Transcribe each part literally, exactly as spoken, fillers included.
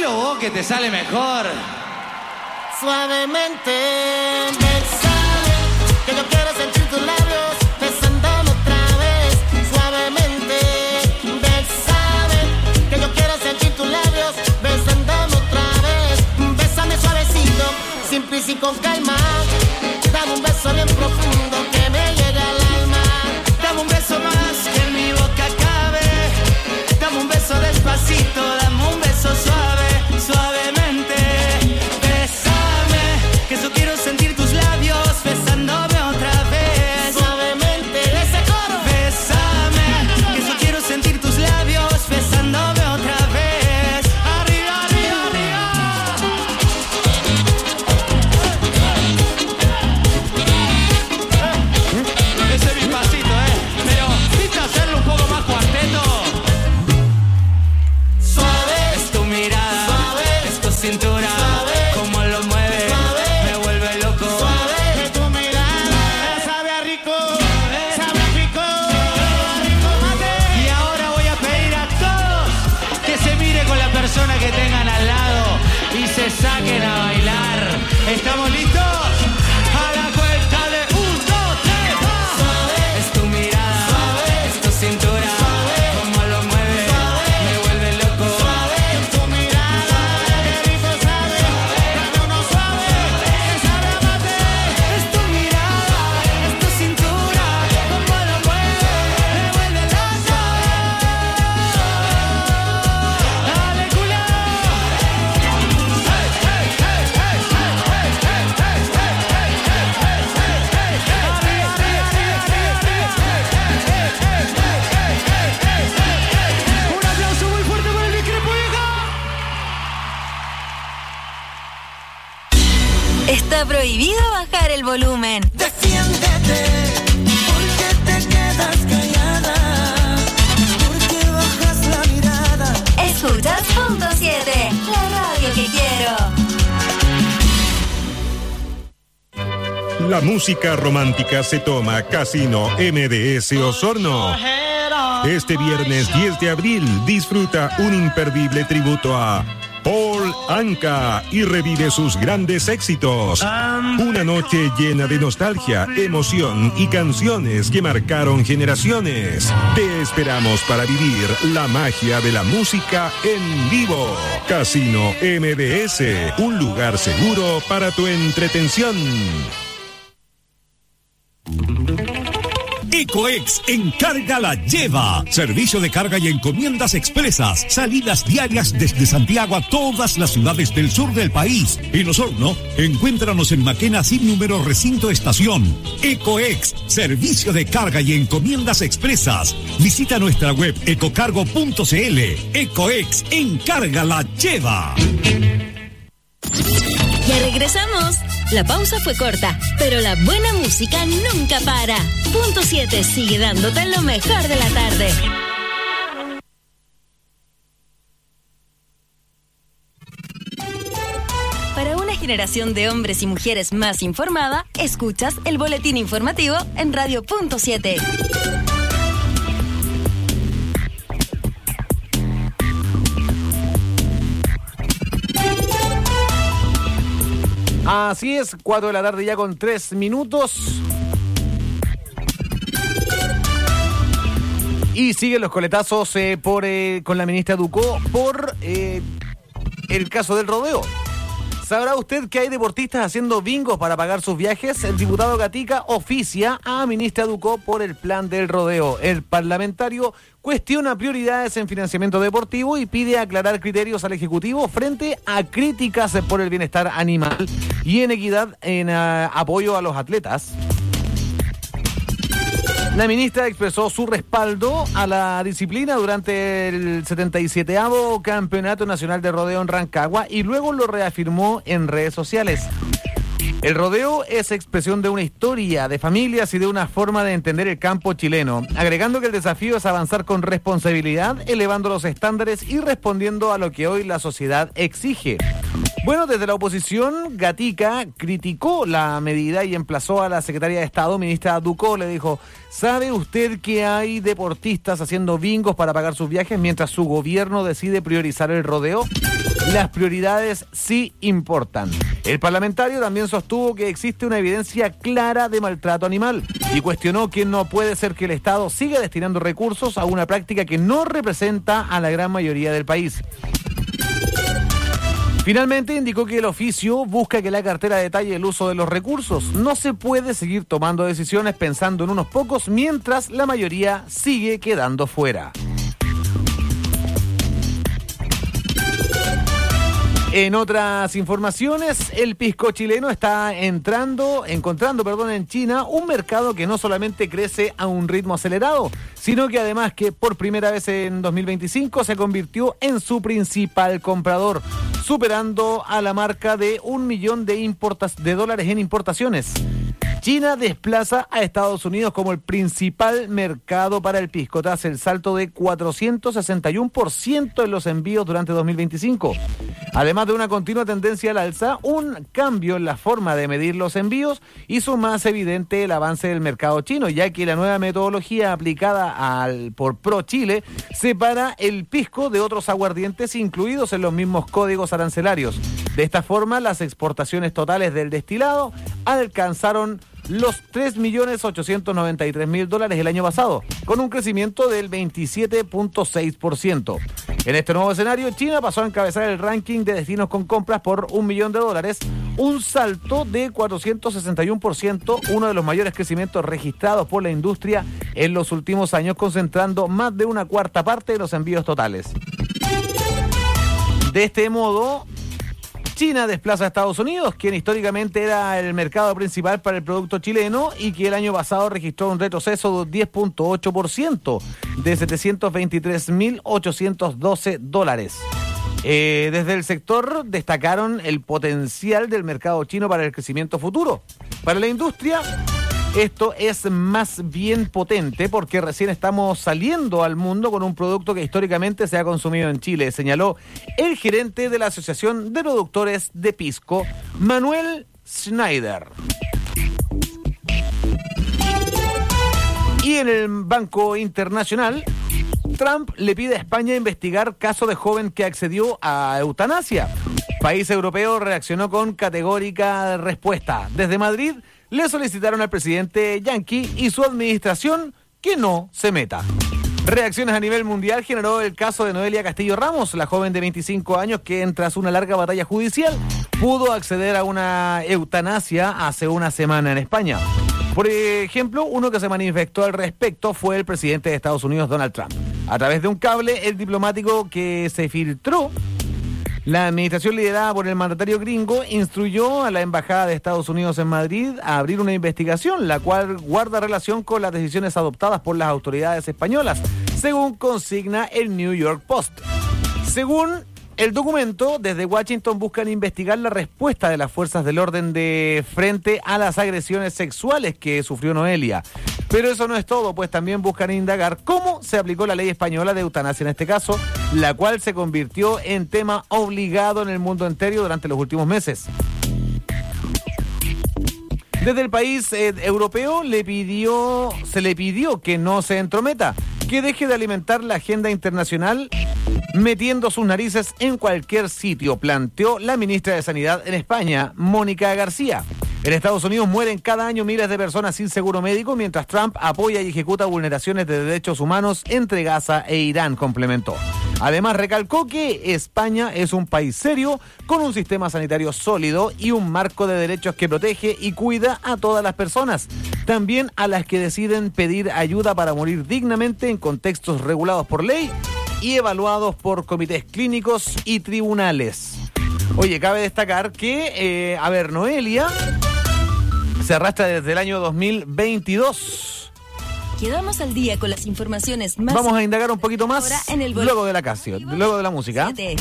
Hacelo vos que te sale mejor. Suavemente, besame, que yo quiero sentir tus labios besándome otra vez. Suavemente, besame, que yo quiero sentir tus labios besándome otra vez. Bésame suavecito, sin prisa y con calma. Dame un beso bien profundo que me llegue al alma. Dame un beso más que en mi boca cabe. Dame un beso despacito, dame un beso suave, suavemente. Bésame, que yo quiero sentir tus labios besándome otra vez. Suavemente, ese coro. Bésame, que yo quiero sentir tus labios besándome otra vez. Arriba, arriba, arriba. Ese es mi pasito, ¿eh? Pero, ¿viste hacerlo un poco más cuarteto? Suave, Es tu mirada, suave, es tu cintura, suave, cómo lo mueve, suave, me vuelve loco. suave, de tu mirada. Sabe a rico, sabe a rico, rico mate. Y ahora voy a pedir a todos que se mire con la persona que tengan al lado y se saquen a bailar. ¿Estamos listos? A la cuenta de un, dos, tres, va. Suave, Es tu mirada, suave, es tu cintura, suave, cómo lo mueve, suave, me vuelve loco. suave, tu mirada. Qué rico sabe, dame uno suave, que sabe a mate. Es tu mirada, es tu cintura, cómo lo mueve, me vuelve loco. Dale culero. Hey, hey, hey, hey, hey, hey, hey, hey, hey, hey, hey, hey, hey, hey, hey. Arriba, arriba, arriba, arriba, arriba. Un aplauso muy fuerte para el Discrepo, vieja. Está prohibido bajar el volumen. Defiéndete, porque te quedas callada, porque bajas la mirada. Escuchas Punto siete, la radio que quiero. La música romántica se toma Casino M D S Osorno. Este viernes diez de abril disfruta un imperdible tributo a Paul Anka y revive sus grandes éxitos. Una noche llena de nostalgia, emoción y canciones que marcaron generaciones. Te esperamos para vivir la magia de la música en vivo. Casino M D S, un lugar seguro para tu entretención. Ecoex Encarga la Lleva. Servicio de carga y encomiendas expresas. Salidas diarias desde Santiago a todas las ciudades del sur del país. En Osorno, encuéntranos en Maquena sin número recinto estación. Ecoex, servicio de carga y encomiendas expresas. Visita nuestra web ecocargo punto cl. Ecoex Encarga la Lleva. Ya regresamos. La pausa fue corta, pero la buena música nunca para. Punto siete sigue dándote lo mejor de la tarde. Para una generación de hombres y mujeres más informada, escuchas el boletín informativo en Radio Punto siete. Así es, cuatro de la tarde ya con tres minutos. Y siguen los coletazos eh, por eh, con la ministra Ducó por eh, el caso del rodeo. ¿Sabrá usted que hay deportistas haciendo bingos para pagar sus viajes? El diputado Gatica oficia a ministra Ducó por el plan del rodeo. El parlamentario cuestiona prioridades en financiamiento deportivo y pide aclarar criterios al Ejecutivo frente a críticas por el bienestar animal y en equidad en uh, apoyo a los atletas. La ministra expresó su respaldo a la disciplina durante el setenta y séptimo Campeonato Nacional de Rodeo en Rancagua y luego lo reafirmó en redes sociales. El rodeo es expresión de una historia, de familias y de una forma de entender el campo chileno, agregando que el desafío es avanzar con responsabilidad, elevando los estándares y respondiendo a lo que hoy la sociedad exige. Bueno, desde la oposición, Gatica criticó la medida y emplazó a la secretaria de Estado, ministra Ducó, le dijo: ¿sabe usted que hay deportistas haciendo bingos para pagar sus viajes mientras su gobierno decide priorizar el rodeo? las prioridades sí importan. El parlamentario también sostuvo que existe una evidencia clara de maltrato animal y cuestionó que no puede ser que el Estado siga destinando recursos a una práctica que no representa a la gran mayoría del país. Finalmente indicó que el oficio busca que la cartera detalle el uso de los recursos. No se puede seguir tomando decisiones pensando en unos pocos mientras la mayoría sigue quedando fuera. En otras informaciones, el pisco chileno está entrando, encontrando, perdón, en China un mercado que no solamente crece a un ritmo acelerado, sino que además que por primera vez en dos mil veinticinco se convirtió en su principal comprador, superando a la marca de un millón de, importas, de dólares en importaciones. China desplaza a Estados Unidos como el principal mercado para el pisco, tras el salto de cuatrocientos sesenta y uno por ciento en los envíos durante dos mil veinticinco. Además de una continua tendencia al alza, un cambio en la forma de medir los envíos hizo más evidente el avance del mercado chino, ya que la nueva metodología aplicada al, por ProChile separa el pisco de otros aguardientes incluidos en los mismos códigos arancelarios. De esta forma, las exportaciones totales del destilado alcanzaron los tres millones ochocientos noventa y tres mil dólares el año pasado, con un crecimiento del veintisiete punto seis por ciento. En este nuevo escenario, China pasó a encabezar el ranking de destinos con compras por un millón de dólares, un salto de cuatrocientos sesenta y uno por ciento, uno de los mayores crecimientos registrados por la industria en los últimos años, concentrando más de una cuarta parte de los envíos totales. De este modo, China desplaza a Estados Unidos, quien históricamente era el mercado principal para el producto chileno y que el año pasado registró un retroceso de diez punto ocho por ciento, de setecientos veintitrés mil ochocientos doce dólares. Eh, desde el sector destacaron el potencial del mercado chino para el crecimiento futuro. Para la industria, esto es más bien potente porque recién estamos saliendo al mundo con un producto que históricamente se ha consumido en Chile, señaló el gerente de la Asociación de Productores de Pisco, Manuel Schneider. Y en el Banco Internacional, Trump le pide a España investigar caso de joven que accedió a eutanasia. País europeo reaccionó con categórica respuesta. Desde Madrid le solicitaron al presidente yanqui y su administración que no se meta. Reacciones a nivel mundial generó el caso de Noelia Castillo Ramos, la joven de veinticinco años que tras una larga batalla judicial pudo acceder a una eutanasia hace una semana en España. Por ejemplo, uno que se manifestó al respecto fue el presidente de Estados Unidos, Donald Trump. A través de un cable, el diplomático que se filtró, la administración liderada por el mandatario gringo instruyó a la Embajada de Estados Unidos en Madrid a abrir una investigación, la cual guarda relación con las decisiones adoptadas por las autoridades españolas, según consigna el New York Post. Según el documento, desde Washington buscan investigar la respuesta de las fuerzas del orden de frente a las agresiones sexuales que sufrió Noelia. Pero eso no es todo, pues también buscan indagar cómo se aplicó la ley española de eutanasia en este caso, la cual se convirtió en tema obligado en el mundo entero durante los últimos meses. Desde el país eh, europeo le pidió, se le pidió que no se entrometa, que deje de alimentar la agenda internacional metiendo sus narices en cualquier sitio, planteó la ministra de Sanidad en España, Mónica García. En Estados Unidos mueren cada año miles de personas sin seguro médico, mientras Trump apoya y ejecuta vulneraciones de derechos humanos entre Gaza e Irán, complementó. Además, recalcó que España es un país serio, con un sistema sanitario sólido y un marco de derechos que protege y cuida a todas las personas, también a las que deciden pedir ayuda para morir dignamente en contextos regulados por ley y evaluados por comités clínicos y tribunales. Oye, cabe destacar que, eh, a ver, Noelia se arrastra desde el año dos mil veintidós. Quedamos al día con las informaciones más... Vamos a indagar un poquito más en el luego de la Casio, luego de la música. siete.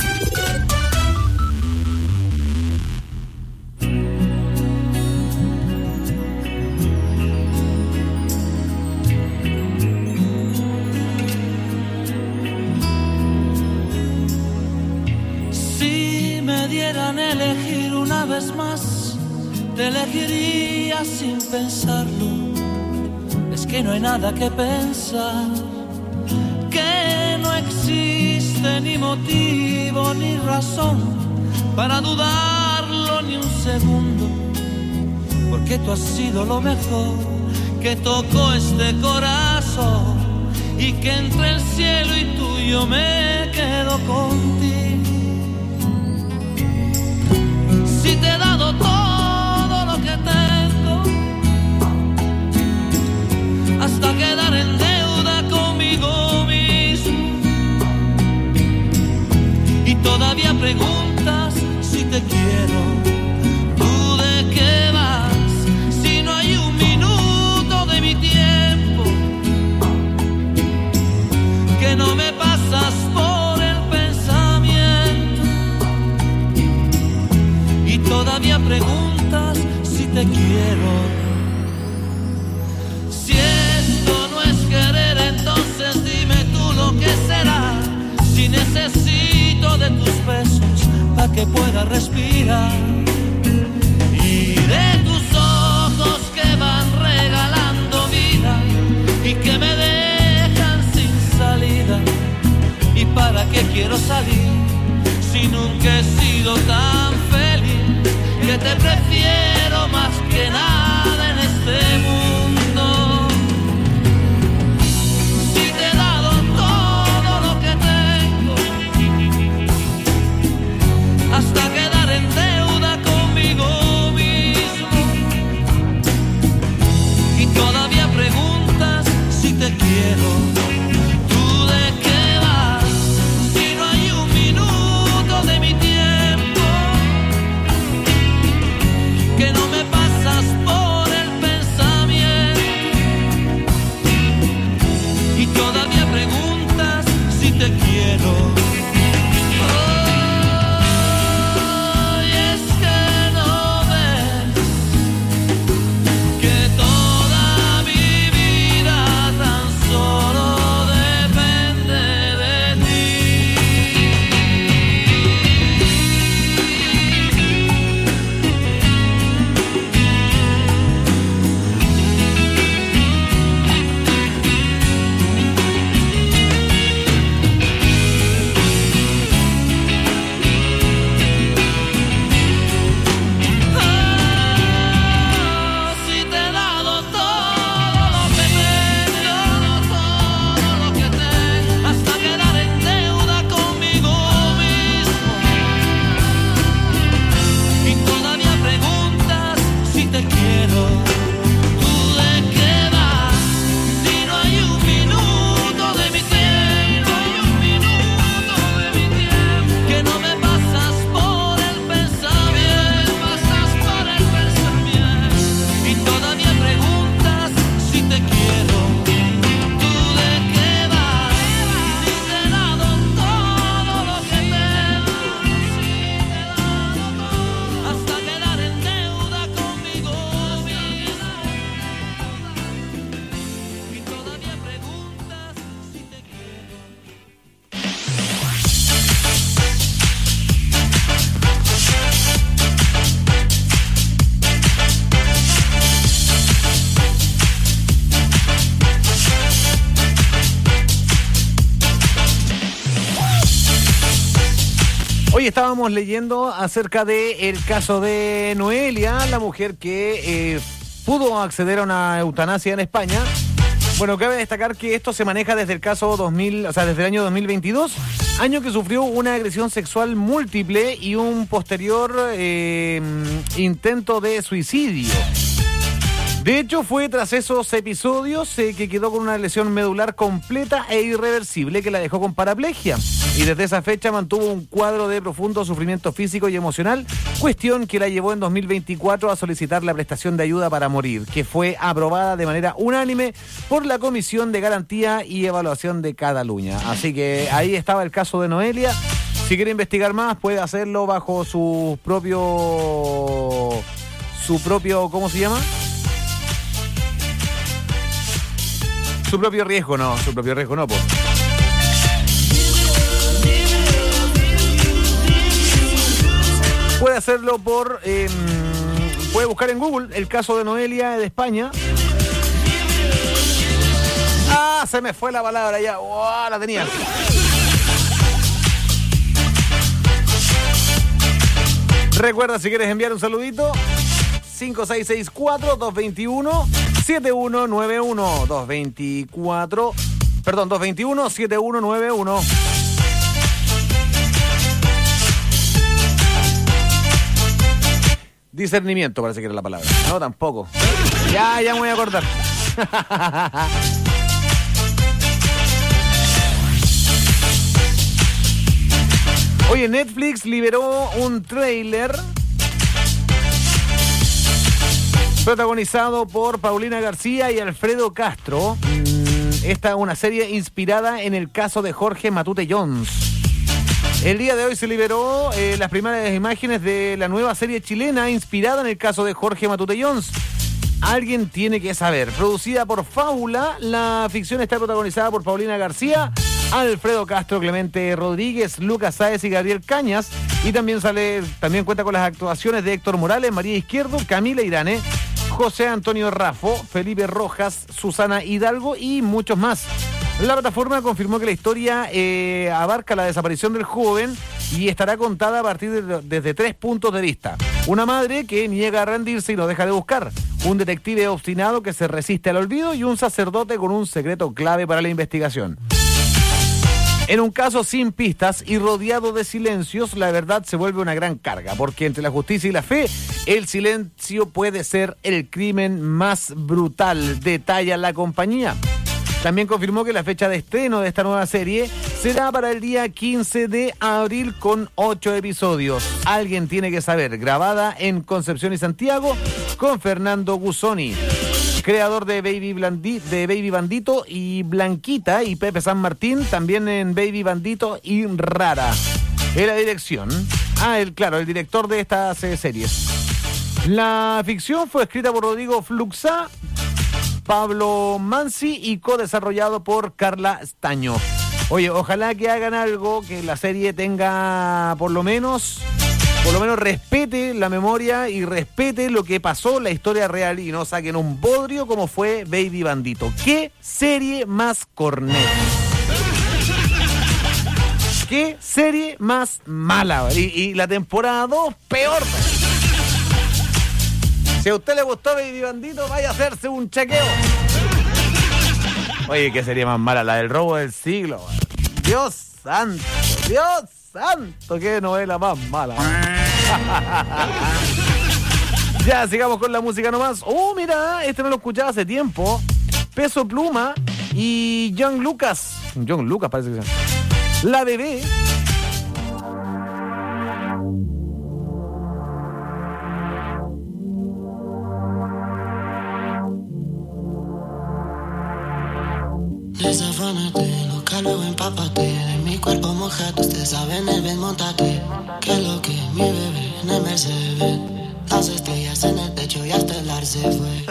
Si me dieran elegir una vez más, te elegiría sin pensarlo. Es que no hay nada que pensar, que no existe existe ni motivo ni razón para dudarlo ni un segundo, porque tú has sido lo mejor que tocó este corazón, y que entre el cielo y tú yo me quedo contigo. Si te he dado todo lo que tengo, hasta quedar en deuda conmigo mismo, y todavía preguntas si te quiero, ¿tú de qué vas? Si no hay un minuto de mi tiempo que no me pasas por el pensamiento, y todavía preguntas si te quiero. Si esto no es querer, entonces dime tú lo que será. Si necesito de tus besos para que pueda respirar, y de tus ojos que van regalando vida y que me dejan sin salida. ¿Y para qué quiero salir si nunca he sido tan feliz? Que te prefiero más que nada en este mundo. Si te he dado todo lo que tengo, hasta quedar en deuda conmigo mismo, y todavía preguntas si te quiero. Hoy estábamos leyendo acerca del caso de Noelia, la mujer que eh, pudo acceder a una eutanasia en España. Bueno, cabe destacar que esto se maneja desde el caso dos mil, o sea, desde el año dos mil veintidós, año que sufrió una agresión sexual múltiple y un posterior eh, intento de suicidio. De hecho, fue tras esos episodios eh, que quedó con una lesión medular completa e irreversible que la dejó con paraplegia. Y desde esa fecha mantuvo un cuadro de profundo sufrimiento físico y emocional, cuestión que la llevó en dos mil veinticuatro a solicitar la prestación de ayuda para morir, que fue aprobada de manera unánime por la Comisión de Garantía y Evaluación de Cataluña. Así que ahí estaba el caso de Noelia. Si quiere investigar más, puede hacerlo bajo su propio... su propio... ¿cómo se llama? Su propio riesgo, no, su propio riesgo no, pues. Puede hacerlo por... Eh, puede buscar en Google el caso de Noelia de España. Ah, se me fue la palabra ya. Oh, la tenía. Recuerda, si quieres enviar un saludito, cinco seis seis cuatro, dos dos uno, siete uno nueve uno, dos veinticuatro, perdón, dos dos uno, siete uno nueve uno. Discernimiento parece que era la palabra. No, tampoco. Ya, ya me voy a acordar. Oye, Netflix liberó un tráiler protagonizado por Paulina García y Alfredo Castro. Esta es una serie inspirada en el caso de Jorge Matute Jones. El día de hoy se liberó eh, las primeras imágenes de la nueva serie chilena inspirada en el caso de Jorge Matute Jones. Alguien tiene que saber. Producida por Fábula, la ficción está protagonizada por Paulina García, Alfredo Castro, Clemente Rodríguez, Lucas Sáez y Gabriel Cañas. Y también sale, también cuenta con las actuaciones de Héctor Morales, María Izquierdo, Camila Irane, José Antonio Raffo, Felipe Rojas, Susana Hidalgo y muchos más. La plataforma confirmó que la historia eh, abarca la desaparición del joven y estará contada a partir de desde tres puntos de vista. Una madre que niega a rendirse y no deja de buscar, un detective obstinado que se resiste al olvido y un sacerdote con un secreto clave para la investigación. En un caso sin pistas y rodeado de silencios, la verdad se vuelve una gran carga, porque entre la justicia y la fe, el silencio puede ser el crimen más brutal, detalla la compañía. También confirmó que la fecha de estreno de esta nueva serie será para el día quince de abril con ocho episodios. Alguien tiene que saber, grabada en Concepción y Santiago con Fernando Gusoni, creador de Baby, Blandi, de Baby Bandito y Blanquita, y Pepe San Martín, también en Baby Bandito y Rara. En la dirección, ah, el, claro, el director de estas eh, series. La ficción fue escrita por Rodrigo Fluxá, Pablo Mansi y co-desarrollado por Carla Staño. Oye, ojalá que hagan algo, que la serie tenga por lo menos, por lo menos respete la memoria y respete lo que pasó, la historia real, y no saquen un bodrio como fue Baby Bandito. ¿Qué serie más corneta? ¿Qué serie más mala? Y, y la temporada dos, peor. Si a usted le gustó Baby Bandito, vaya a hacerse un chequeo. Oye, ¿qué sería más mala? La del robo del siglo. Dios santo, Dios santo, qué novela más mala. Ya, sigamos con la música nomás. Oh, mira, este no lo escuchaba hace tiempo. Peso Pluma y John Lucas. John Lucas parece que se llama. La Bebé. Desafánate, loca, luego empápate. De mi cuerpo mojate, usted sabe, en el ven, montate. Que lo que mi bebé en el Mercedes. Las estrellas en el techo y hasta el ar se fue.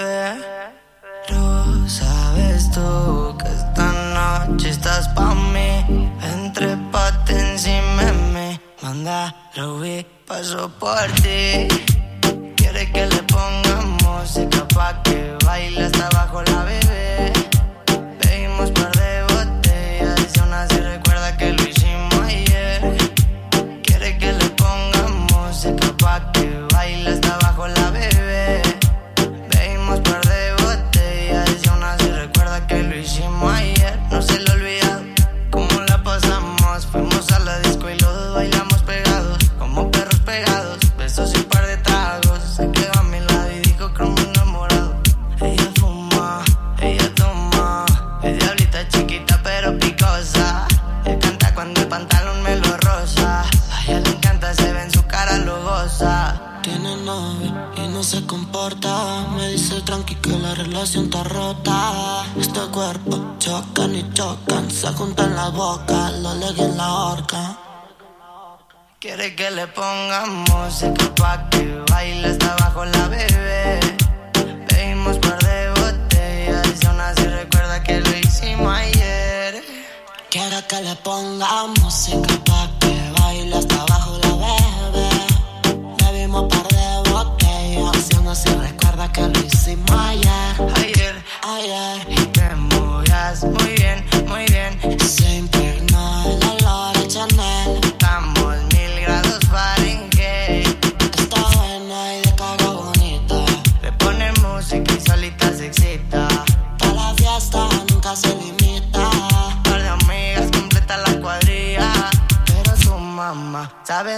Pero sabes tú que esta noche estás pa' mí. Entrépate encima de mí. Manda, Ruby, paso por ti. Quiere que le pongamos música pa' que baile hasta abajo la bebé. Pedimos par de botellas y aún así recuerda que lo hicimos ayer. Quiere que le pongamos música pa' que baile hasta abajo la bebé. Pedimos par de botellas y aún así recuerda que lo hicimos ayer. No se lo olvidado cómo la pasamos. Fuimos a la disco y los dos bailamos pegados, como perros pegados, besos y un par de tragos. Se quedó a mi lado y dijo como enamorado. Ella fuma, ella toma, es diablita chiquita pero picosa. Ella canta cuando el pantalón me lo rosa. A ella le encanta, se ve en su cara, lo goza. Tiene novio y no se comporta. Me dice tranqui que la relación está rota. Este cuerpo chocan y chocan, se juntan la boca, lo legui en la horca. Quiere que le pongamos música pa' que baile hasta abajo la bebé. Pedimos par de botellas y aún así recuerda que lo hicimos ayer. Quiere que le pongamos música pa' que baile hasta abajo la bebé. Bebimos par de botellas y aún así recuerda que lo hicimos ayer. Ayer, Ayer, y te movías muy bien, muy bien. se impregnó el olor de Chanel. Estamos mil grados Fahrenheit.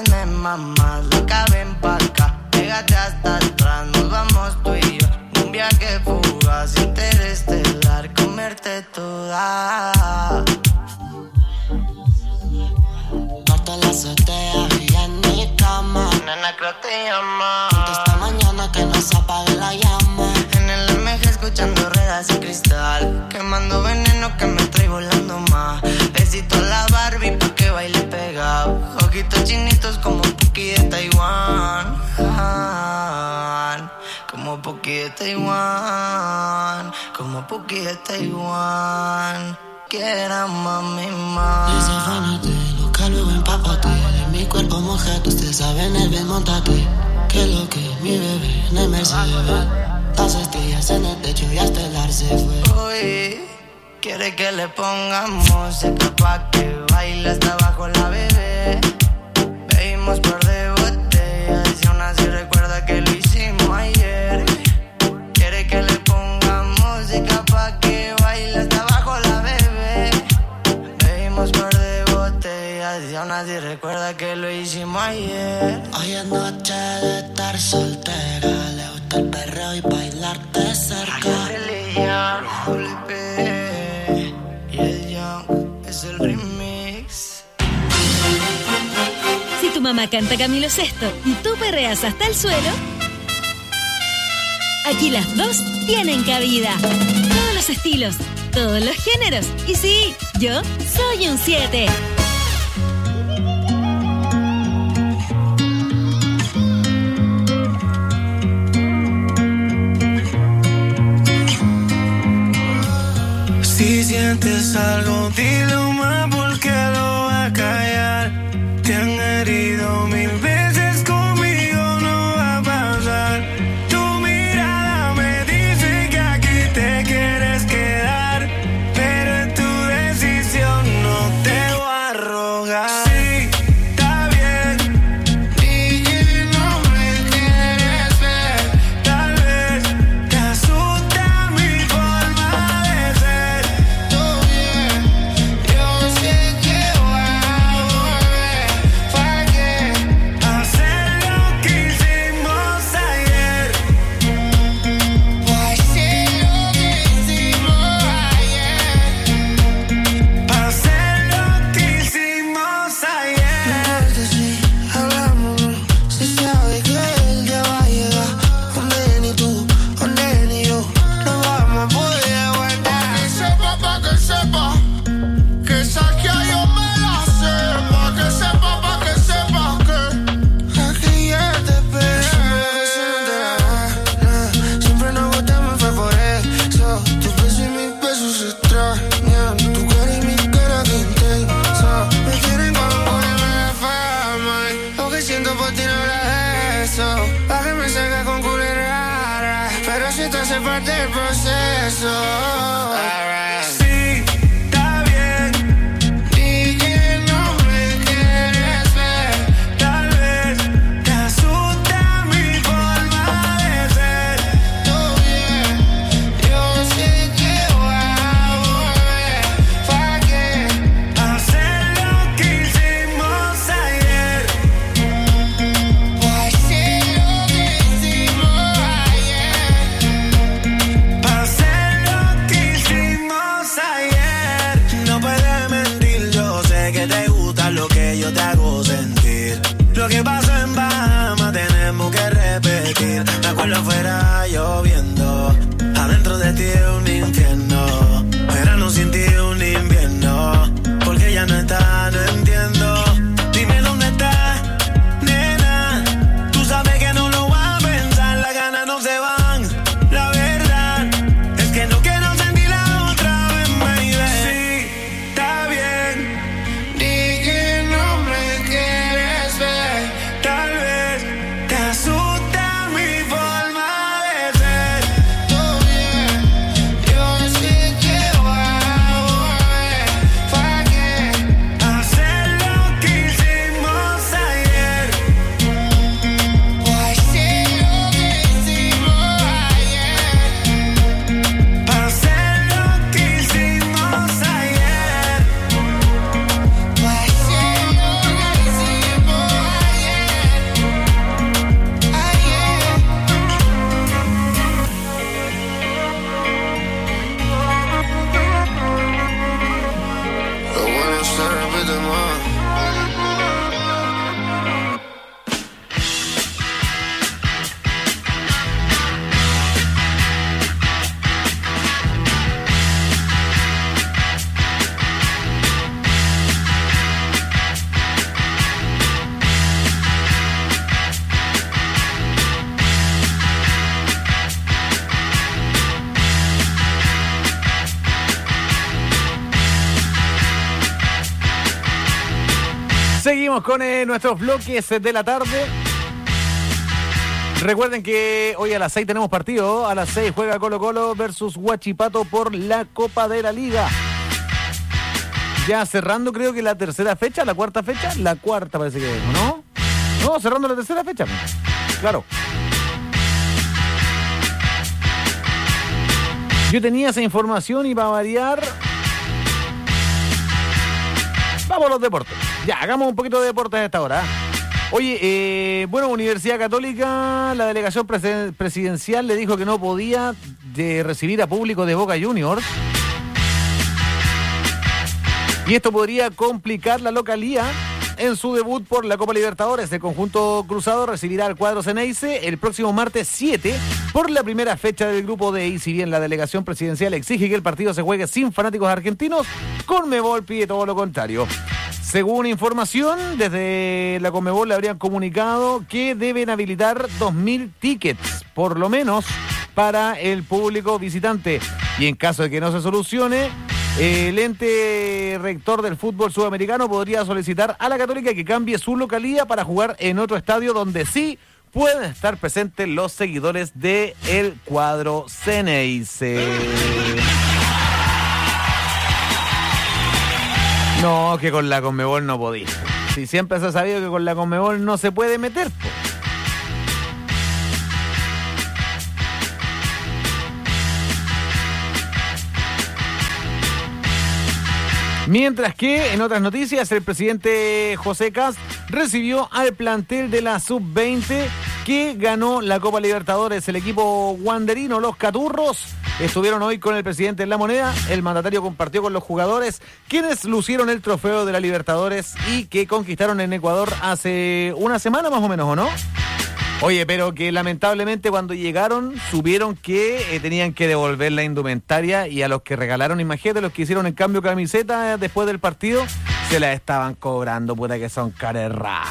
me mamas, loca, ven pa' acá. Pégate hasta atrás, nos vamos tú y yo. Un viaje fugaz, interestelar, comerte toda. Parto la azotea y en mi cama. Nena, creo te llama. Junto esta mañana que no se apague la llama. En el M G escuchando ruedas y cristal. Quemando veneno que me trae volando más. Besito a la Barbie pa' que baile pegado. Ojitos chinitos como Puki de Taiwán. Como Puki de Taiwán. Como Puki de Taiwán. Quiera mami más. Desafánate, loca, luego empápate. De mi cuerpo mojado, usted sabe en el ven, montate. Que lo que mi bebé en el Mercedes. Las estrellas en el techo y hasta el ar se fue. Uy, quiere que le pongamos música pa' que baile hasta abajo la bebé. Bebimos par de botellas y aún así recuerda que lo hicimos ayer. Quiere que le pongamos música pa' que baile hasta abajo la bebé. Bebimos par de botellas y aún así recuerda que lo hicimos ayer. Hoy es noche de estar soltera. Le gusta el perreo y bailarte cerca. Religión, Felipe y el Young es el remix. Si tu mamá canta Camilo Sesto y tú perreas hasta el suelo, aquí las dos tienen cabida. Todos los estilos, todos los géneros. Y sí, yo soy un siete. Si sientes algo, dilo más porque lo va a callar. Te han herido mil veces, conmigo no va a pasar. Tu mirada me dice que aquí te quieres quedar, pero es tu decisión, no te voy a rogar. Sí, está bien, di que no me quieres ver. Tal vez te asusta mi forma de ser. Todo bien, yo sé que voy a volver. ¿Para qué hacer lo que hicimos ayer? ¿Para hacer lo que hicimos ayer? ¿Para hacer lo que hicimos ayer? Sí, hablamos, se sabe que el día va a llegar. Donde ni tú, donde ni yo no vamos a poder aguantar. Pa' que sepa, pa' que sepa que saqué yo me la sé. Pa' que sepa, pa' que sepa que aquí ya te esperé. Siempre nos gustamos, fue por eso. Tu beso y mis besos se extrañan. Tu cara y mi cara que intensa. Me quieren como una fama. Lo que siento por ti no era eso. Pa' que me salga con culera. Pero si te hace parte del proceso. Sí, está bien. Di que no me quieres ver. Tal vez te asusta mi forma de ser. Todo bien, yo sé que voy a volver. ¿Para qué hacer lo que hicimos ayer? ¿Para hacer lo que hicimos ayer? ¿Para hacer lo que hicimos ayer? No puedes mentir, yo sé que te gusta lo que yo te hago sentir. Lo que pasó en Bahamas tenemos que repetir. Me acuerdo afuera lloviendo, adentro de ti es un infierno. Verano sin ti es un invierno, porque ya no está, no entiendo. Dime dónde estás, nena. Tú sabes que no lo vas a pensar, las ganas no se van. La verdad es que no quiero sentirla otra vez, baby. Sí, está bien. Di que no me quieres ver. Seguimos con eh, nuestros bloques de la tarde. Recuerden que hoy a las seis tenemos partido. A las seis juega Colo Colo versus Huachipato por la Copa de la Liga. Ya cerrando creo que la tercera fecha, la cuarta fecha. La cuarta parece que es, ¿no? No, cerrando la tercera fecha. Claro. Yo tenía esa información y para variar... Vamos a los deportes. Ya, hagamos un poquito de deportes a esta hora. Oye, eh, bueno, Universidad Católica, la delegación pres- presidencial le dijo que no podía de recibir a público de Boca Juniors. Y esto podría complicar la localía en su debut por la Copa Libertadores. El conjunto cruzado recibirá al cuadro Ceneice el próximo martes siete por la primera fecha del grupo D. Y si bien la delegación presidencial exige que el partido se juegue sin fanáticos argentinos, Conmebol pide todo lo contrario. Según información, desde la Conmebol le habrían comunicado que deben habilitar dos mil tickets, por lo menos, para el público visitante. Y en caso de que no se solucione, el ente rector del fútbol sudamericano podría solicitar a la Católica que cambie su localía para jugar en otro estadio donde sí pueden estar presentes los seguidores del cuadro Ceneice. No, que con la Conmebol no podía. Si siempre se ha sabido que con la Conmebol no se puede meter, po. Mientras que, en otras noticias, el presidente José Cast recibió al plantel de la sub veinte que ganó la Copa Libertadores. El equipo wanderino, los Caturros, estuvieron hoy con el presidente en La Moneda. El mandatario compartió con los jugadores, quienes lucieron el trofeo de la Libertadores y que conquistaron en Ecuador hace una semana más o menos, ¿o no? Oye, pero que lamentablemente cuando llegaron supieron que eh, tenían que devolver la indumentaria y a los que regalaron, imagínate, los que hicieron en cambio camiseta después del partido, se la estaban cobrando, puta que son carerras.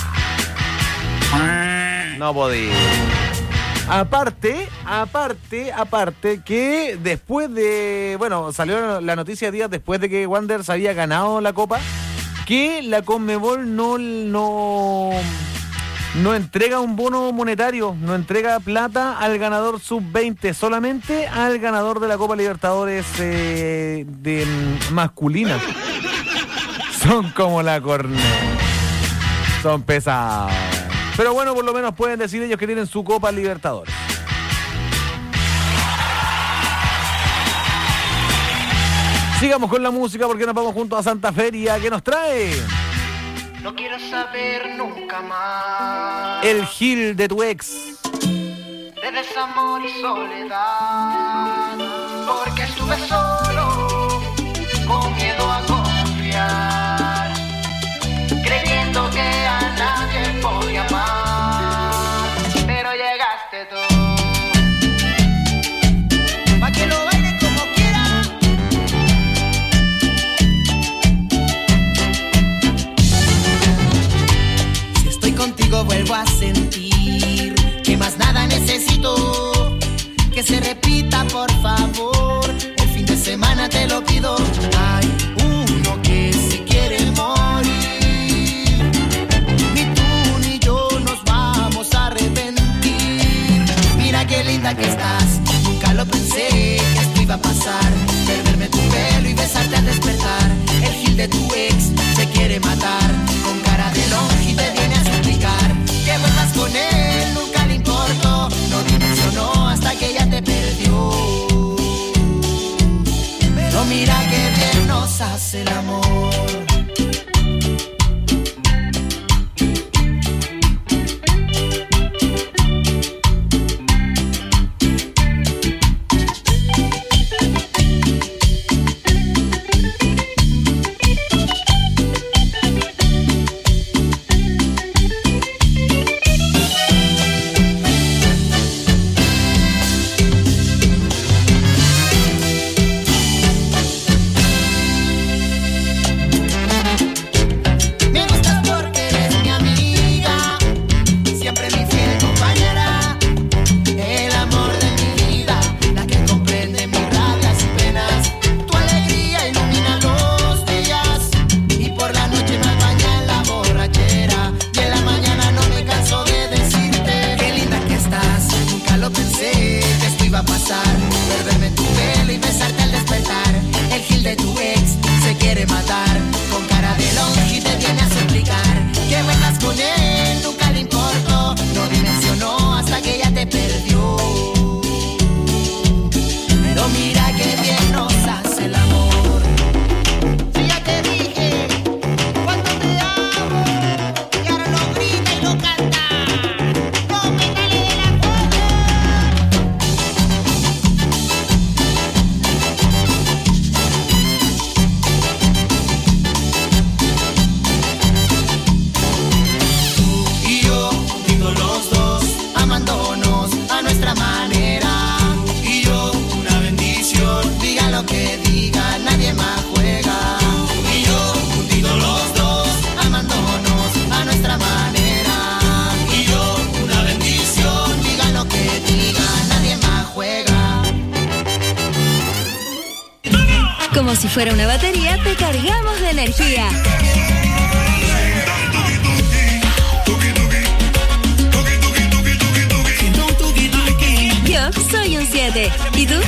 No podía. Aparte, aparte, aparte que después de, bueno, salió la noticia días después de que Wanderers había ganado la Copa, que la Conmebol no, no, no entrega un bono monetario, no entrega plata al ganador sub veinte, solamente al ganador de la Copa Libertadores eh, de masculina. Son como la corneta. Son pesados. Pero bueno, por lo menos pueden decir ellos que tienen su Copa Libertadores. Sigamos con la música porque nos vamos junto a Santa Feria. ¿Qué nos trae? No quiero saber nunca más El Gil de tu ex. de desamor y soledad, porque estuve solo, con miedo a confiar, creyendo que a nadie podía amar, pero llegaste tú. Pa' que lo baile como quiera. Si estoy contigo vuelvo a sentir que más nada necesito, que se repita por favor, el fin de semana te lo pido. Hay uno que se quiere morir, ni tú ni yo nos vamos a arrepentir. Mira qué linda que estás, nunca lo pensé que esto iba a pasar, perderme tu pelo y besarte al despertar. El Gil de tu ex se quiere matar, con cara de longe te viene a suplicar que vuelvas con él, nunca le importó, no dimensionó hasta que ella te perdió. Pero mira que bien nos Como si fuera una batería, te cargamos de energía. Yo soy un siete. ¿Y tú?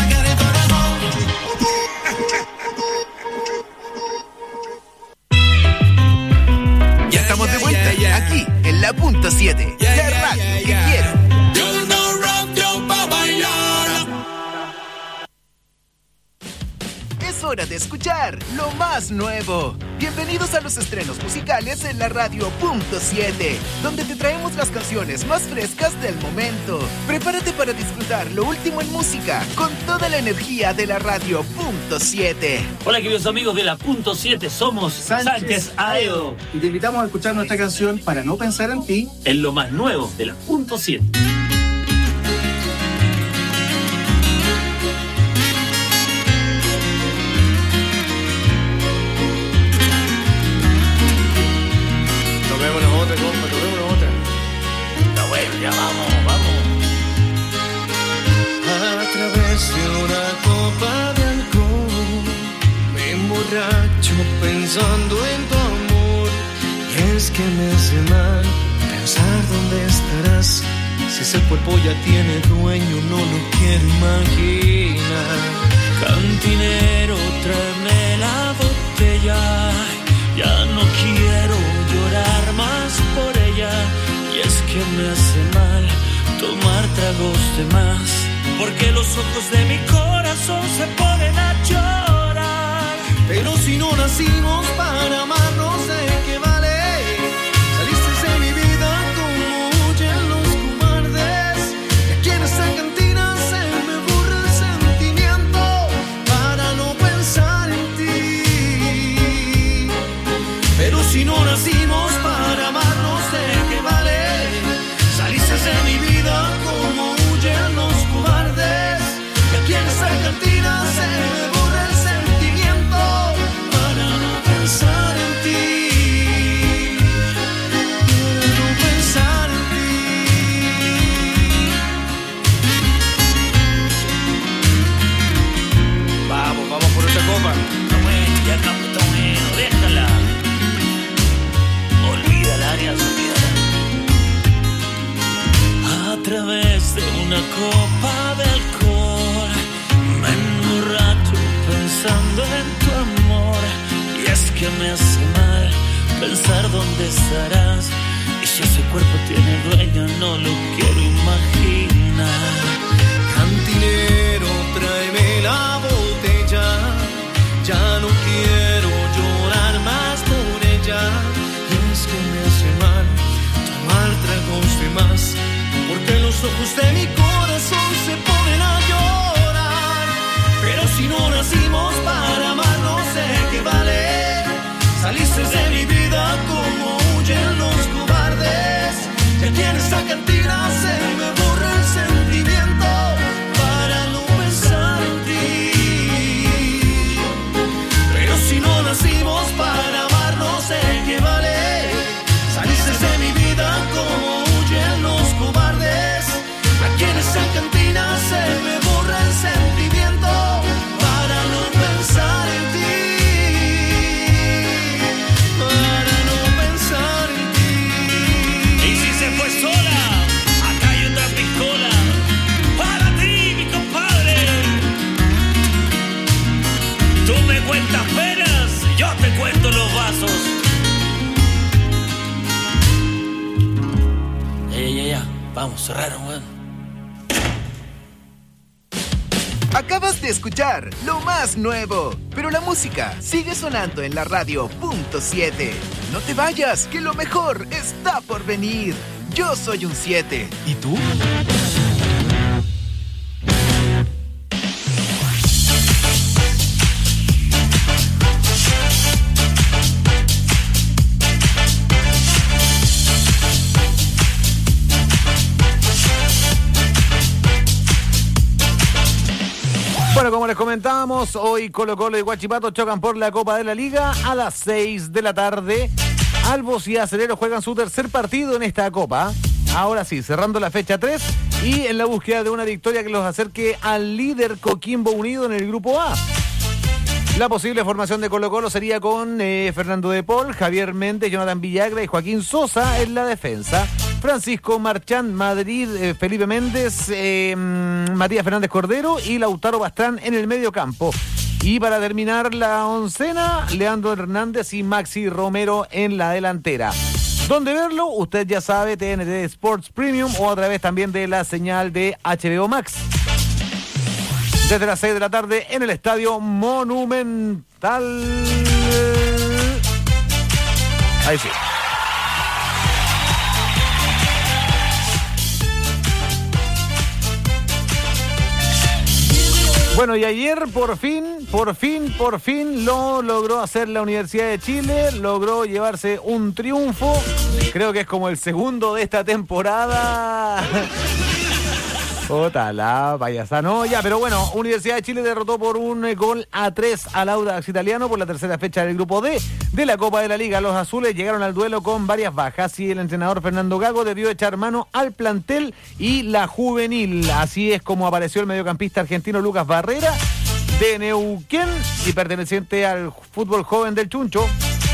Ya estamos de vuelta, yeah, yeah. Aquí en la punto siete, yeah, la yeah, radio yeah, que yeah. quiero. Es hora de escuchar lo más nuevo. Bienvenidos a los estrenos musicales en la radio punto siete, donde te traemos las canciones más frescas del momento. Prepárate para disfrutar lo último en música con toda la energía de la radio punto siete. Hola queridos amigos de la punto siete, somos Sánchez, Sánchez Aedo y te invitamos a escuchar nuestra canción Para no pensar en ti, en lo más nuevo de la punto siete. Tomémonos otra, compa, tomémonos otra. Está bueno, ya vamos, vamos. A través de una copa de alcohol me emborracho pensando en tu amor. Y es que me hace mal pensar dónde estarás. Si ese cuerpo ya tiene dueño, no lo quiero imaginar. Cantinero, tráeme la botella. Ya no quiero llorar más por ella. Y es que me hace mal tomar tragos de más, porque los ojos de mi corazón se ponen a llorar. Pero si no nacimos para amarnos, ¿de qué vale? Saliste de mi vida como huyen los cobardes. Y aquí en esta cantina se me borra el sentimiento para no pensar en ti. Pero si no nacimos para amarnos, ¿de qué vale? Saliste de mi vida como huyen los cobardes. Y aquí en esta cantina se me borra el sentimiento para no pensar en ti. Para no pensar en ti. Vamos, vamos por otra copa. No, bueno, ya acabó, está bueno, déjala. Olvídala, Arias, olvídala. A través de una copa de alcohol me emborracho pensando en tu amor. Y es que me hace mal pensar dónde estarás. Y si ese cuerpo tiene dueño, no lo quiero imaginar. Cantinero, tráeme la botella. Ya no quiero llorar más por ella. Y es que me hace mal tomar tragos de más, porque los ojos de mi corazón se ponen a llorar. Pero si no nacimos para amarnos, ¿de qué vale? Saliste de mi vida como huyen los cobardes. Y aquí en esta cantina se me borra el sentimiento para no pensar en ti. Pero si no nacimos para amarnos, ¿de qué vale? Saliste de mi vida como huyen los cobardes. Aquí en esa cantina se me borra el sentimiento para no pensar en ti. Para no pensar en ti. Y si se fue sola, acá hay otra piscola para ti, mi compadre. Tú me cuentas penas, yo te cuento los vasos. Ya, ya, ya, vamos, cerraron, weón. Acabas de escuchar lo más nuevo, pero la música sigue sonando en la radio punto siete. No te vayas, que lo mejor está por venir. Yo soy un siete. ¿Y tú? Bueno, como les comentábamos, hoy Colo Colo y Huachipato chocan por la Copa de la Liga a las seis de la tarde. Albos y Aceleros juegan su tercer partido en esta Copa. Ahora sí, cerrando la fecha tres y en la búsqueda de una victoria que los acerque al líder Coquimbo Unido en el Grupo A. La posible formación de Colo-Colo sería con eh, Fernando de Paul, Javier Méndez, Jonathan Villagra y Joaquín Sosa en la defensa. Francisco Marchán, Madrid, eh, Felipe Méndez, eh, Matías Fernández Cordero y Lautaro Bastrán en el medio campo. Y para terminar la oncena, Leandro Hernández y Maxi Romero en la delantera. ¿Dónde verlo? Usted ya sabe, T N T Sports Premium o a través también de la señal de H B O Max. Desde las seis de la tarde en el Estadio Monumental. Ahí sí. Bueno, y ayer por fin, por fin, por fin lo logró hacer la Universidad de Chile, logró llevarse un triunfo, creo que es como el segundo de esta temporada. Puta la payasa, no, ya, pero bueno, Universidad de Chile derrotó por un gol a tres al Audax Italiano por la tercera fecha del grupo D de la Copa de la Liga. Los azules llegaron al duelo con varias bajas y el entrenador Fernando Gago debió echar mano al plantel y la juvenil. Así es como apareció el mediocampista argentino Lucas Barrera de Neuquén y perteneciente al fútbol joven del Chuncho.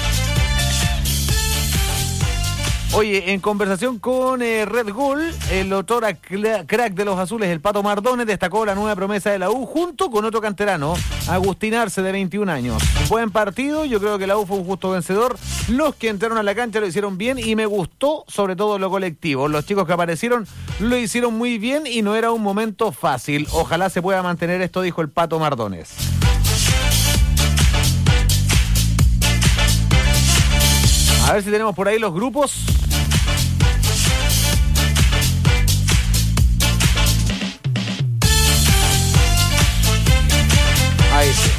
Oye, en conversación con eh, Red Bull, el autor crack de los azules, el Pato Mardones, destacó la nueva promesa de la U junto con otro canterano, Agustín Arce, de veintiún años. Buen partido, yo creo que la U fue un justo vencedor. Los que entraron a la cancha lo hicieron bien y me gustó sobre todo lo colectivo. Los chicos que aparecieron lo hicieron muy bien y no era un momento fácil. Ojalá se pueda mantener esto, dijo el Pato Mardones. A ver si tenemos por ahí los grupos. Ahí sí.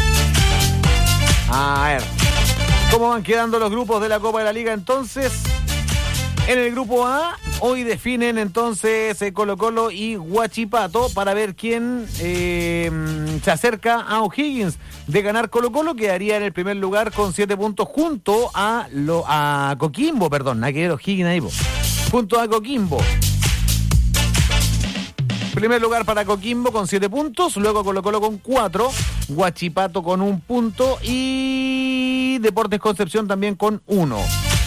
A ver. ¿Cómo van quedando los grupos de la Copa de la Liga entonces? En el grupo A, hoy definen entonces eh, Colo-Colo y Huachipato para ver quién eh, se acerca a O'Higgins. De ganar Colo-Colo quedaría en el primer lugar con siete puntos junto a lo, a Coquimbo, perdón, hay que ver O'Higgins ahí, po. Junto a Coquimbo. Primer lugar para Coquimbo con siete puntos, luego Colo-Colo con cuatro, Huachipato con un punto y Deportes Concepción también con uno.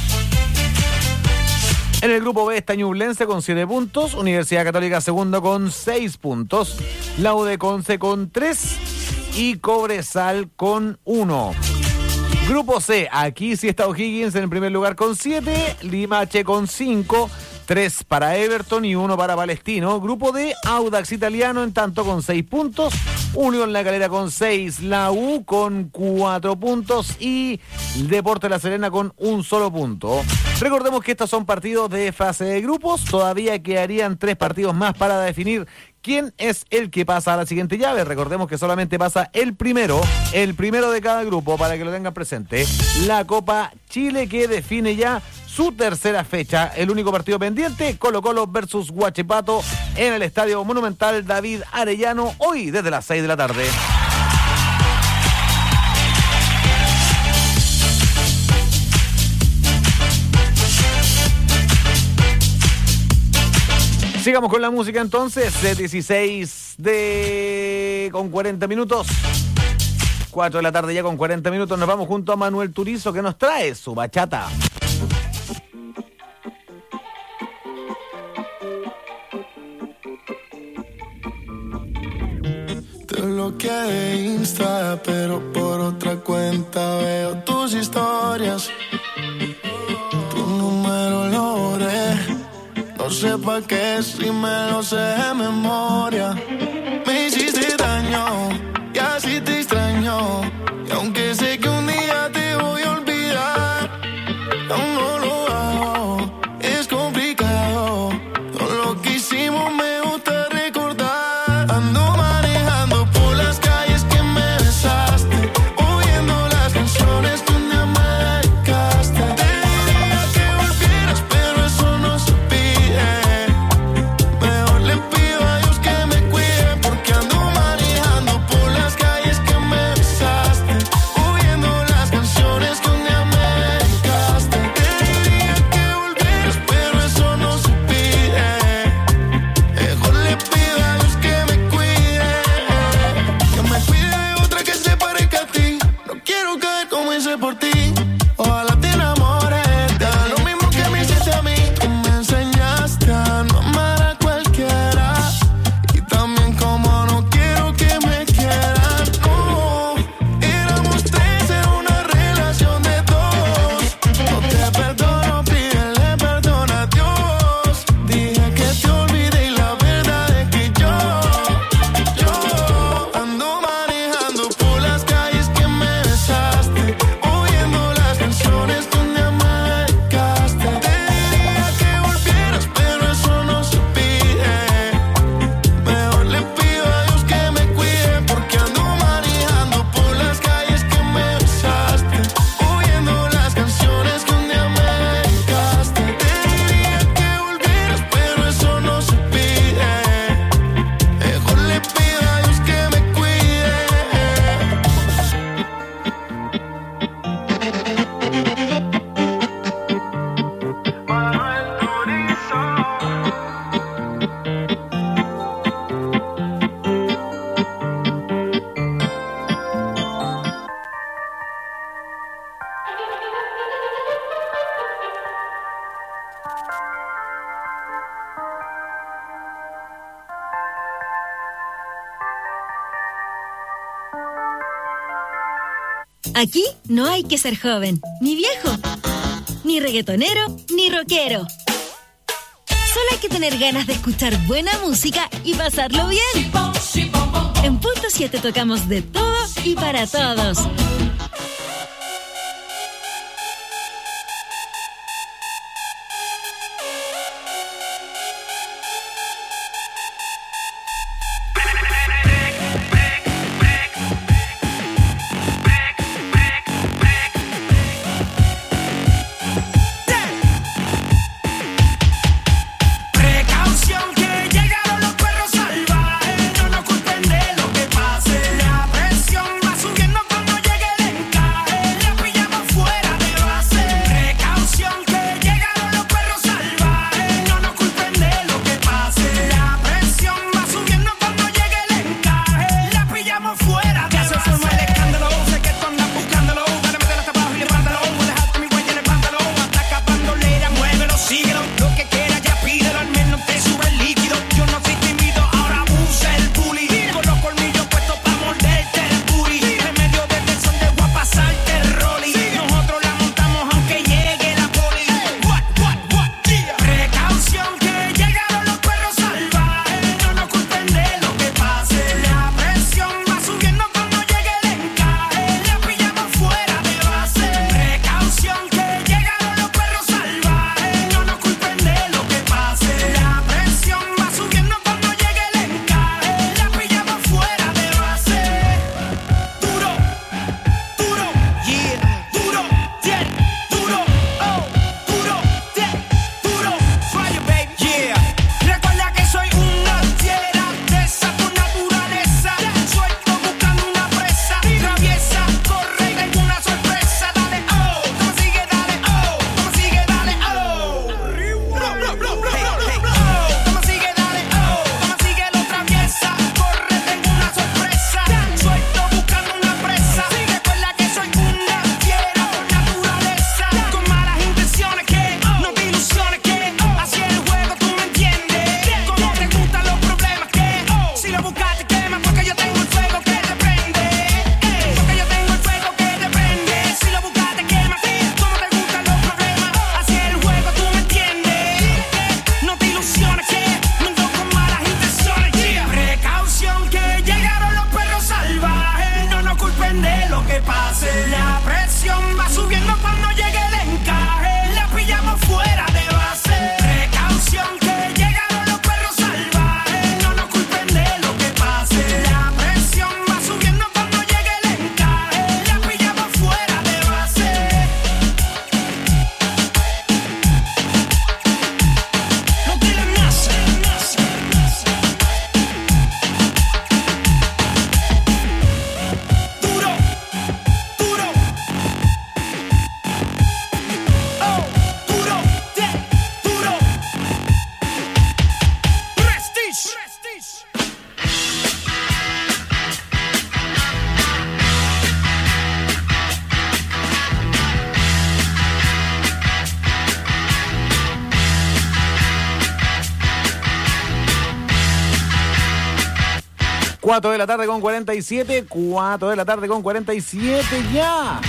En el grupo B está Ñublense con siete puntos, Universidad Católica segundo con seis puntos, la U de Conce con tres y Cobresal con uno. Grupo C, aquí sí está O'Higgins en el primer lugar con siete, Limache con cinco, tres para Everton y uno para Palestino. Grupo D, Audax Italiano en tanto con seis puntos, Unión La Calera con seis, la U con cuatro puntos y Deportes La Serena con un solo punto. Recordemos que estos son partidos de fase de grupos, todavía quedarían tres partidos más para definir quién es el que pasa a la siguiente llave. Recordemos que solamente pasa el primero, el primero de cada grupo, para que lo tengan presente. La Copa Chile, que define ya su tercera fecha. El único partido pendiente, Colo-Colo versus Huachipato en el Estadio Monumental David Arellano, hoy desde las seis de la tarde. Sigamos con la música entonces, de dieciséis de con cuarenta minutos. cuatro de la tarde ya con cuarenta minutos. Nos vamos junto a Manuel Turizo, que nos trae su bachata. Te bloqueé de Insta, pero por otra cuenta veo tus historias. Tu número lo borré. No sé pa' qué si me lo sé de memoria. Me hiciste daño y así te extraño. Y aunque sé que un día te voy a olvidar, aún no lo hago, es complicado. Todo lo que hicimos me gusta recordar. Ando manejando por las calles que me besaste, oyendo las canciones que un día me dedicaste. Te diría que volvieras, pero eso no se pide. Mejor le pido a Dios que me cuide, porque ando manejando por Aquí no hay que ser joven, ni viejo, ni reggaetonero, ni rockero. Solo hay que tener ganas de escuchar buena música y pasarlo bien. En Punto siete tocamos de todo y para todos. cuatro de la tarde con cuarenta y siete, cuatro de la tarde con cuarenta y siete ya.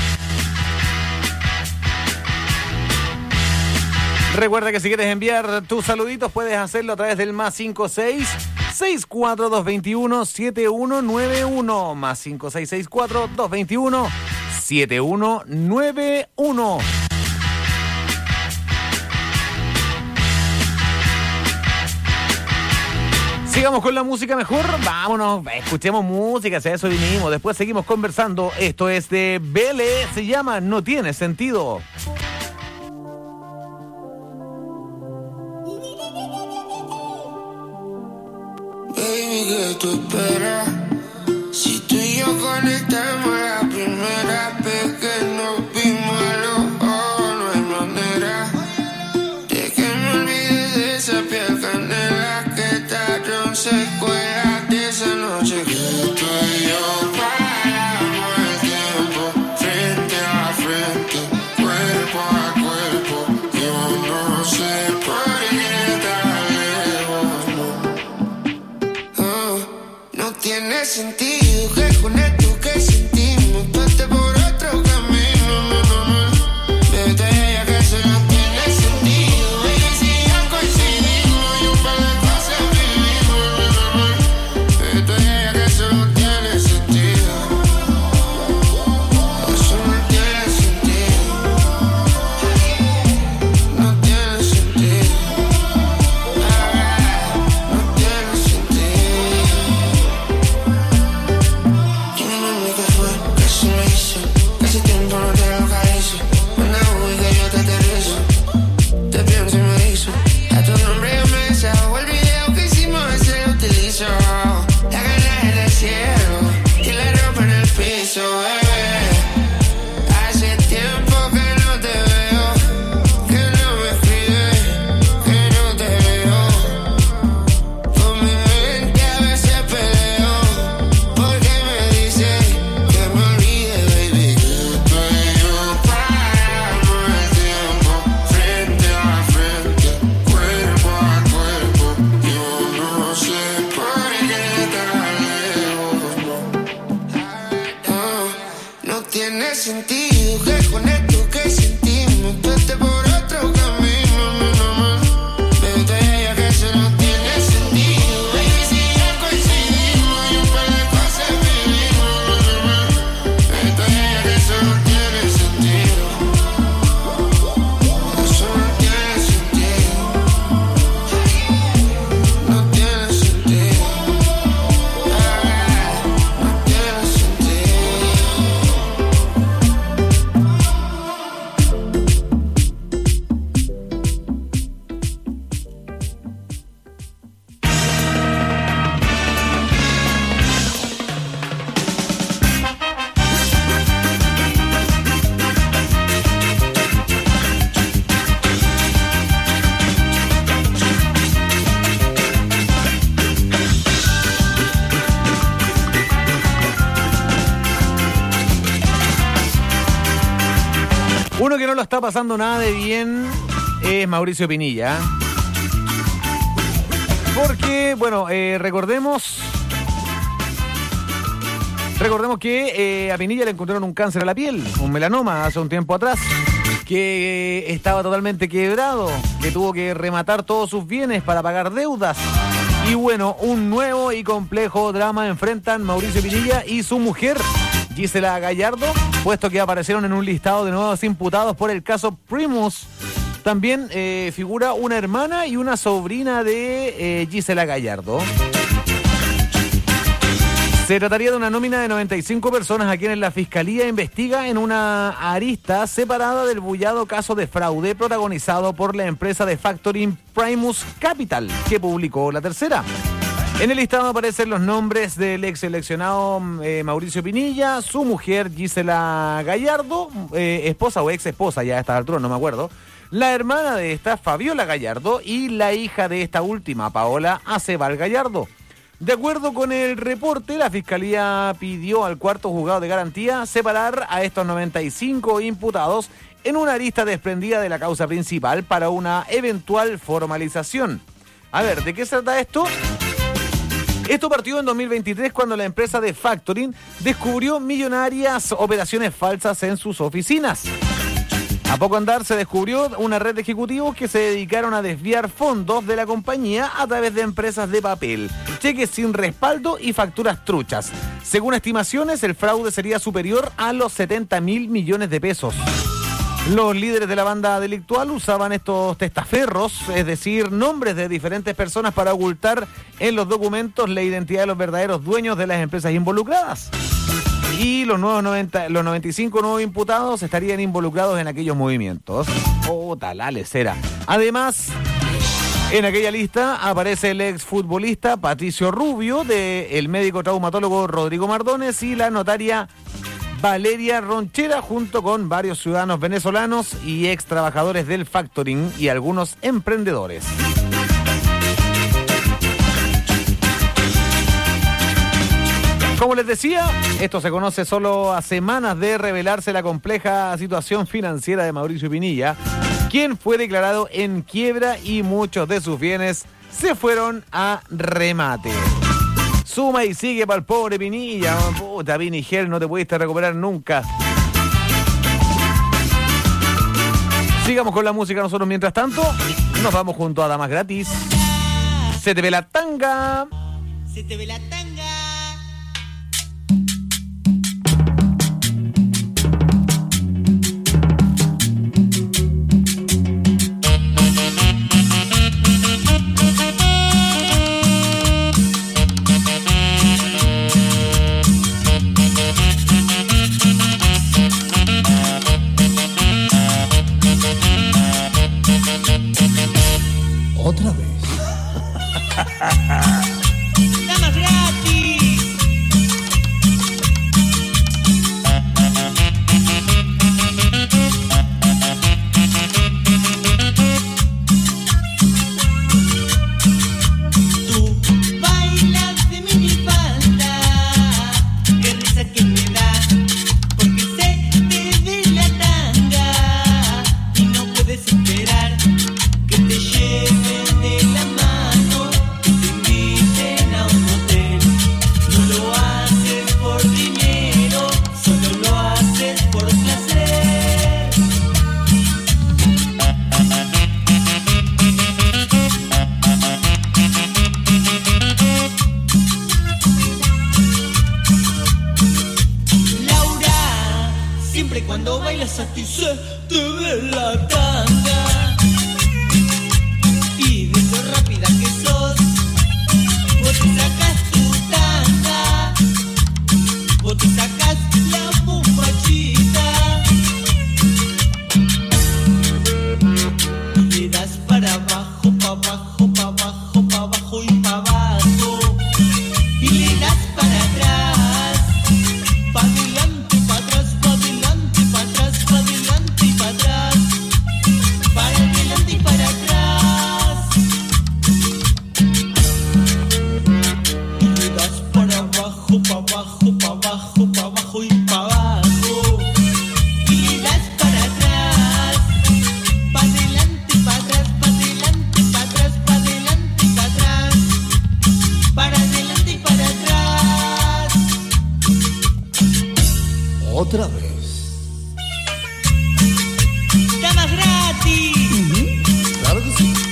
Recuerda que si quieres enviar tus saluditos puedes hacerlo a través del más cinco seis seis cuatro dos dos uno siete uno nueve uno, más cinco seis seis cuatro dos dos uno siete uno nueve uno. Sigamos con la música mejor, vámonos, escuchemos música, si a eso vinimos, después seguimos conversando. Esto es de Vélez, se llama No Tiene Sentido. Baby, ¿qué tú esperas? Si tú y yo conectamos la primera vez que nos vimos a los ojos, no hay manera de que me olvide de esa piel canela que tallaron secuelas de esa noche que tú y yo paramos el tiempo frente a frente, cuerpo a cuerpo. Yo no sé por qué tan lejos, no, oh, no tiene sentido que con esto que sentimos pase por otro está pasando nada de bien es Mauricio Pinilla. Porque, bueno, eh, recordemos... Recordemos que eh, a Pinilla le encontraron un cáncer a la piel, un melanoma, hace un tiempo atrás, que eh, estaba totalmente quebrado, que tuvo que rematar todos sus bienes para pagar deudas. Y bueno, un nuevo y complejo drama enfrentan Mauricio Pinilla y su mujer, Gisela Gallardo, puesto que aparecieron en un listado de nuevos imputados por el caso Primus. También eh, figura una hermana y una sobrina de eh, Gisela Gallardo. Se trataría de una nómina de noventa y cinco personas a quienes la Fiscalía investiga en una arista separada del bullado caso de fraude protagonizado por la empresa de factoring Primus Capital, que publicó La Tercera. En el listado aparecen los nombres del ex seleccionado eh, Mauricio Pinilla, su mujer Gisela Gallardo, eh, esposa o ex esposa ya a estas alturas, no me acuerdo, la hermana de esta, Fabiola Gallardo, y la hija de esta última, Paola Acebal Gallardo. De acuerdo con el reporte, la Fiscalía pidió al cuarto juzgado de garantía separar a estos noventa y cinco imputados en una arista desprendida de la causa principal para una eventual formalización. A ver, ¿de qué se trata esto? Esto partió en dos mil veintitrés cuando la empresa de factoring descubrió millonarias operaciones falsas en sus oficinas. A poco andar se descubrió una red de ejecutivos que se dedicaron a desviar fondos de la compañía a través de empresas de papel, cheques sin respaldo y facturas truchas. Según estimaciones, el fraude sería superior a los setenta mil millones de pesos. Los líderes de la banda delictual usaban estos testaferros, es decir, nombres de diferentes personas para ocultar en los documentos la identidad de los verdaderos dueños de las empresas involucradas. Y los nuevos noventa, los noventa y cinco nuevos imputados estarían involucrados en aquellos movimientos. Oh, tal lecera. Además, en aquella lista aparece el exfutbolista Patricio Rubio, de el médico traumatólogo Rodrigo Mardones y la notaria Valeria Ronchera, junto con varios ciudadanos venezolanos y ex trabajadores del factoring y algunos emprendedores. Como les decía, esto se conoce solo a semanas de revelarse la compleja situación financiera de Mauricio Pinilla, quien fue declarado en quiebra y muchos de sus bienes se fueron a remate. Suma y sigue para el pobre Pinilla. Puta, Pinigel, no te pudiste recuperar nunca. Sigamos con la música nosotros mientras tanto. Nos vamos junto a Damas Gratis. Se te ve la tanga. Se te ve la tanga. Otra vez. ¡Damas gratis! Tú bailas de minifalda, qué risa que me da, porque se te ve la tanga y no puedes esperar que te lleven de la mano, que te inviten a un hotel. No lo haces por dinero, solo lo haces por placer. Laura, siempre cuando bailas a ti se te ve la tanga. Y de lo rápida que sos, vos te sacas tu tanga, vos te sacas la bombachita y le das para abajo, para abajo, para abajo, para abajo y para abajo, y le das para atrás, para adelante, para atrás, para adelante, para atrás, para adelante y para atrás. otra vez. Damas gratis. Uh-huh. Claro que sí.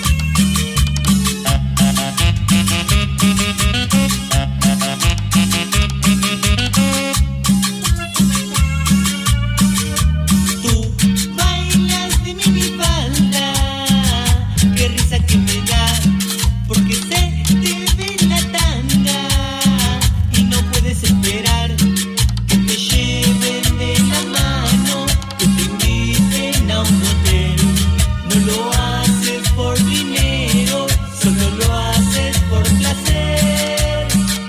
Tú bailas de minifalda, qué risa que me da, porque se te ve la tanga y no puedes esperar que te lleven de la mano, que te inviten a un hotel. No lo haces por dinero, solo lo haces por placer.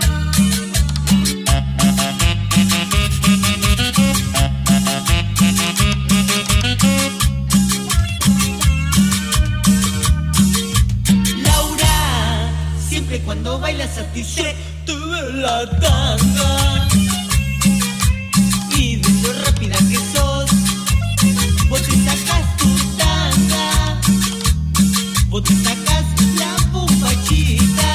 Laura, siempre cuando bailas a ti se te ve la tanga. Y de lo rápida que sos, vos te sacas tu tanga, vos te sacas la bombachita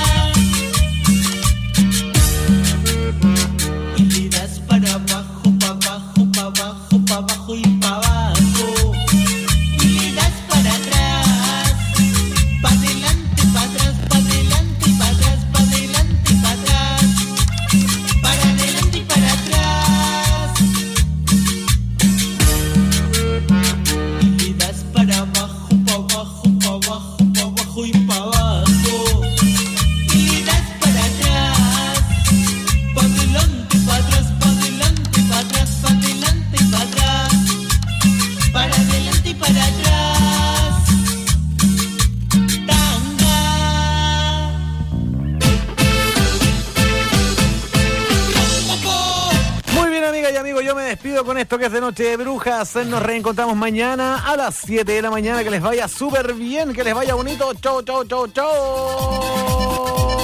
y le das para abajo, para abajo, para abajo, para abajo y para abajo. Y le das para atrás, para adelante, para atrás, para adelante y para atrás, para adelante y para atrás, para adelante y para atrás. Y le das para abajo, para abajo, para abajo, para abajo y para abajo. Y le das para atrás, para adelante, para atrás, para adelante, para atrás, para adelante y para atrás, para adelante y para atrás. Tanga. Muy bien, amigas y amigos, yo me despido con esto que es de Noche de Brujas. Nos reencontramos mañana a las siete de la mañana. Que les vaya súper bien, que les vaya bonito. Chau, chau, chau, chau.